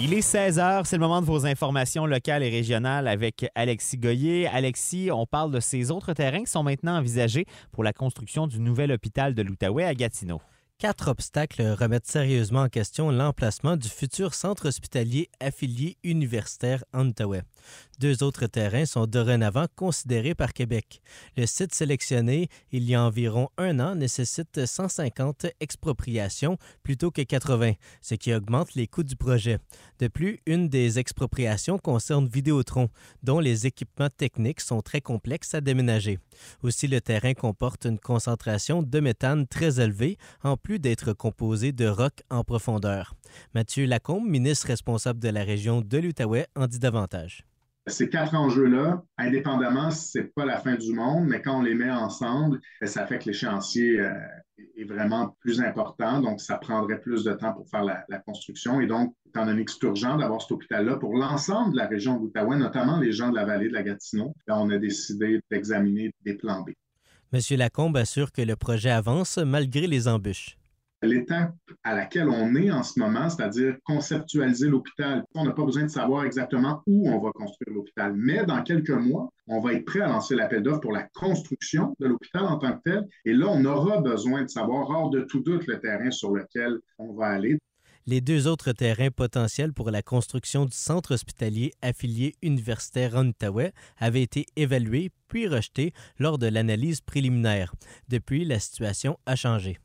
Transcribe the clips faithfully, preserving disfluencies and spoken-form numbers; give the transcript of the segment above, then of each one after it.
Il est seize heures, c'est le moment de vos informations locales et régionales avec Alexis Goyer. Alexis, on parle de ces autres terrains qui sont maintenant envisagés pour la construction du nouvel hôpital de l'Outaouais à Gatineau. Quatre obstacles remettent sérieusement en question l'emplacement du futur centre hospitalier affilié universitaire en Outaouais. Deux autres terrains sont dorénavant considérés par Québec. Le site sélectionné il y a environ un an nécessite cent cinquante expropriations plutôt que quatre-vingts, ce qui augmente les coûts du projet. De plus, une des expropriations concerne Vidéotron, dont les équipements techniques sont très complexes à déménager. Aussi, le terrain comporte une concentration de méthane très élevée, en plus d'être composé de roc en profondeur. Mathieu Lacombe, ministre responsable de la région de l'Outaouais, en dit davantage. Ces quatre enjeux-là, indépendamment, ce n'est pas la fin du monde, mais quand on les met ensemble, ça fait que l'échéancier euh, est vraiment plus important. Donc, ça prendrait plus de temps pour faire la, la construction. Et donc, étant donné que c'est urgent d'avoir cet hôpital-là pour l'ensemble de la région d'Outaouais, notamment les gens de la vallée de la Gatineau, là, on a décidé d'examiner des plans B. M. Lacombe assure que le projet avance malgré les embûches. L'étape à laquelle on est en ce moment, c'est-à-dire conceptualiser l'hôpital. On n'a pas besoin de savoir exactement où on va construire l'hôpital, mais dans quelques mois, on va être prêt à lancer l'appel d'offres pour la construction de l'hôpital en tant que tel. Et là, on aura besoin de savoir, hors de tout doute, le terrain sur lequel on va aller. Les deux autres terrains potentiels pour la construction du centre hospitalier affilié universitaire en Outaouais avaient été évalués puis rejetés lors de l'analyse préliminaire. Depuis, la situation a changé.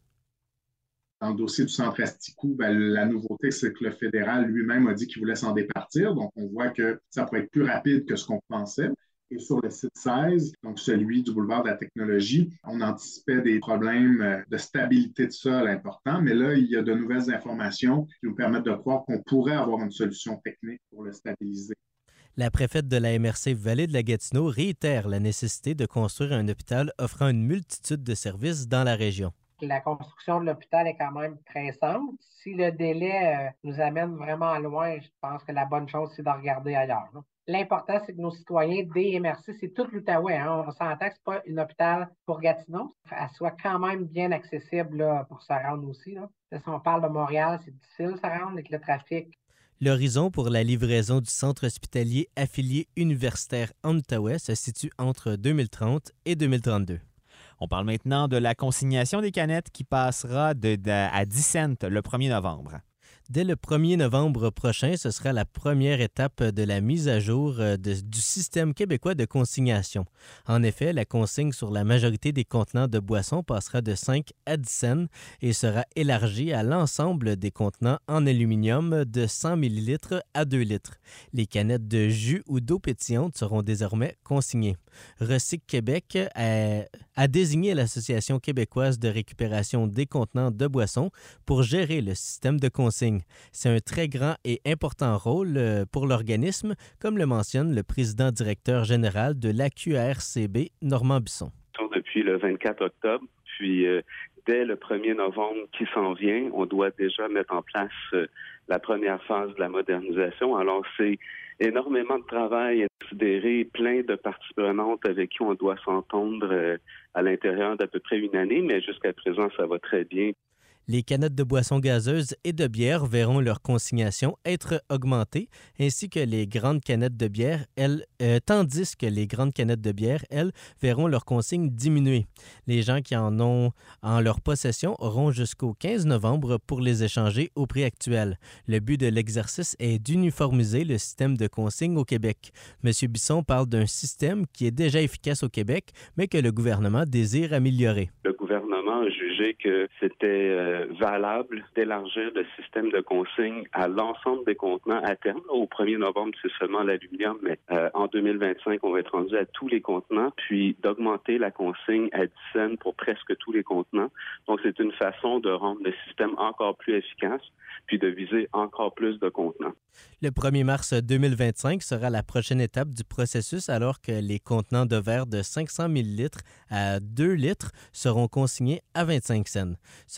Dans le dossier du centre Asticou, ben, la nouveauté, c'est que le fédéral lui-même a dit qu'il voulait s'en départir. Donc, on voit que ça pourrait être plus rapide que ce qu'on pensait. Et sur le site seize, donc celui du boulevard de la Technologie, on anticipait des problèmes de stabilité de sol importants. Mais là, il y a de nouvelles informations qui nous permettent de croire qu'on pourrait avoir une solution technique pour le stabiliser. La préfète de la M R C Vallée de la Gatineau réitère la nécessité de construire un hôpital offrant une multitude de services dans la région. La construction de l'hôpital est quand même pressante. Si le délai euh, nous amène vraiment loin, je pense que la bonne chose, c'est de regarder ailleurs. Là. L'important, c'est que nos citoyens des M R C, c'est tout l'Outaouais. Hein. On s'entend que ce n'est pas un hôpital pour Gatineau. Elle soit quand même bien accessible là, pour se rendre aussi. Là. Si on parle de Montréal, c'est difficile de se rendre avec le trafic. L'horizon pour la livraison du centre hospitalier affilié universitaire en Outaouais se situe entre deux mille trente et deux mille trente-deux. On parle maintenant de la consignation des canettes qui passera de, de, à dix cents le premier novembre. Dès le premier novembre prochain, ce sera la première étape de la mise à jour de, du système québécois de consignation. En effet, la consigne sur la majorité des contenants de boissons passera de cinq à dix cents et sera élargie à l'ensemble des contenants en aluminium de cent millilitres à deux litres. Les canettes de jus ou d'eau pétillante seront désormais consignées. Recyc Québec a, a désigné l'Association québécoise de récupération des contenants de boissons pour gérer le système de consigne. C'est un très grand et important rôle pour l'organisme, comme le mentionne le président directeur général de l'A Q R C B, Normand Bisson. Depuis le vingt-quatre octobre, puis euh, dès le premier novembre qui s'en vient, on doit déjà mettre en place euh, la première phase de la modernisation. Alors, c'est énormément de travail à considérer, plein de parties prenantes avec qui on doit s'entendre euh, à l'intérieur d'à peu près une année, mais jusqu'à présent, ça va très bien. Les canettes de boissons gazeuses et de bière verront leur consignation être augmentée, ainsi que les grandes canettes de bière, elles, euh, tandis que les grandes canettes de bière, elles, verront leur consigne diminuer. Les gens qui en ont en leur possession auront jusqu'au quinze novembre pour les échanger au prix actuel. Le but de l'exercice est d'uniformiser le système de consigne au Québec. M. Bisson parle d'un système qui est déjà efficace au Québec, mais que le gouvernement désire améliorer. Le gouvernement a jugé que c'était euh, valable d'élargir le système de consigne à l'ensemble des contenants à terme. Au premier novembre, c'est seulement l'aluminium, mais euh, en deux mille vingt-cinq, on va être rendu à tous les contenants, puis d'augmenter la consigne à dix cents pour presque tous les contenants. Donc, c'est une façon de rendre le système encore plus efficace, puis de viser encore plus de contenants. Le premier mars deux mille vingt-cinq sera la prochaine étape du processus alors que les contenants de verre de cinq cents millilitres à deux litres seront consignés à vingt-cinq cents. Cela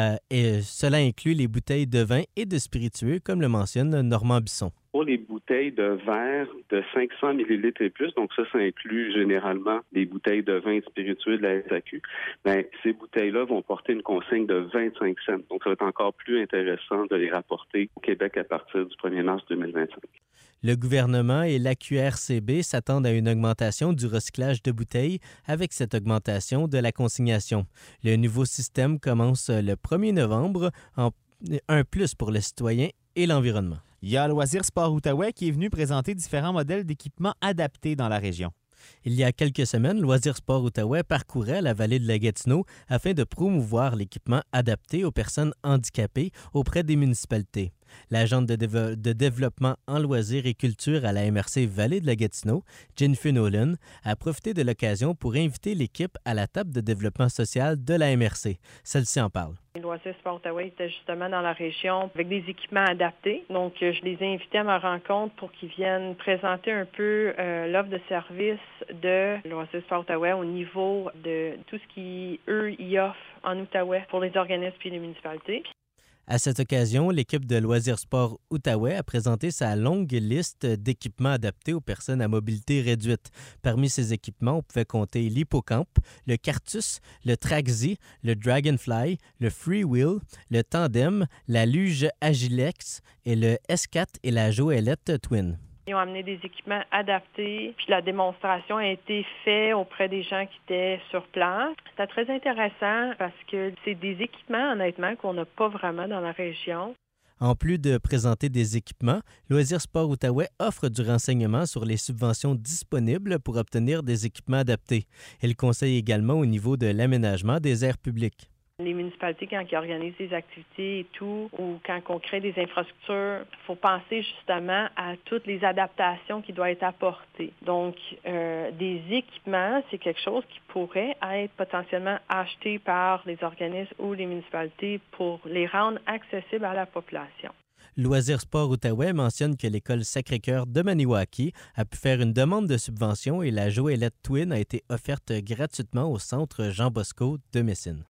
Ça, et cela inclut les bouteilles de vin et de spiritueux, comme le mentionne Normand Bisson. Pour les bouteilles de verre de cinq cents millilitres et plus, donc ça, ça inclut généralement les bouteilles de vin et spiritueux de la S A Q, bien, ces bouteilles-là vont porter une consigne de vingt-cinq cents. Donc, ça va être encore plus intéressant de les rapporter au Québec à partir du premier mars deux mille vingt-cinq. Le gouvernement et l'A Q R C B s'attendent à une augmentation du recyclage de bouteilles avec cette augmentation de la consignation. Le nouveau système commence le premier novembre, en un plus pour les citoyens et l'environnement. Il y a Loisirs Sport Outaouais qui est venu présenter différents modèles d'équipements adaptés dans la région. Il y a quelques semaines, Loisirs Sport Outaouais parcourait la vallée de la Gatineau afin de promouvoir l'équipement adapté aux personnes handicapées auprès des municipalités. L'agente de, dévo- de développement en loisirs et culture à la M R C Vallée de la Gatineau, Jennifer Nolan, a profité de l'occasion pour inviter l'équipe à la table de développement social de la M R C. Celle-ci en parle. Loisirs Sport Outaouais était justement dans la région avec des équipements adaptés. Donc, je les ai invités à ma rencontre pour qu'ils viennent présenter un peu euh, l'offre de service de Loisirs Sport Outaouais au niveau de tout ce qu'eux y offrent en Outaouais pour les organismes et les municipalités. À cette occasion, l'équipe de Loisirs Sport Outaouais a présenté sa longue liste d'équipements adaptés aux personnes à mobilité réduite. Parmi ces équipements, on pouvait compter l'hippocampe, le Cartus, le Traxi, le Dragonfly, le Freewheel, le Tandem, la luge Agilex et le S quatre et la Joëlette Twin. Ils ont amené des équipements adaptés, puis la démonstration a été faite auprès des gens qui étaient sur place. C'était très intéressant parce que c'est des équipements, honnêtement, qu'on n'a pas vraiment dans la région. En plus de présenter des équipements, Loisirs Sport Outaouais offre du renseignement sur les subventions disponibles pour obtenir des équipements adaptés. Il conseille également au niveau de l'aménagement des aires publiques. Les municipalités, quand ils organisent des activités et tout, ou quand on crée des infrastructures, il faut penser justement à toutes les adaptations qui doivent être apportées. Donc, euh, des équipements, c'est quelque chose qui pourrait être potentiellement acheté par les organismes ou les municipalités pour les rendre accessibles à la population. Loisirs Sport Outaouais mentionne que l'école Sacré-Cœur de Maniwaki a pu faire une demande de subvention et la Joëlette Twin a été offerte gratuitement au centre Jean Bosco de Messine.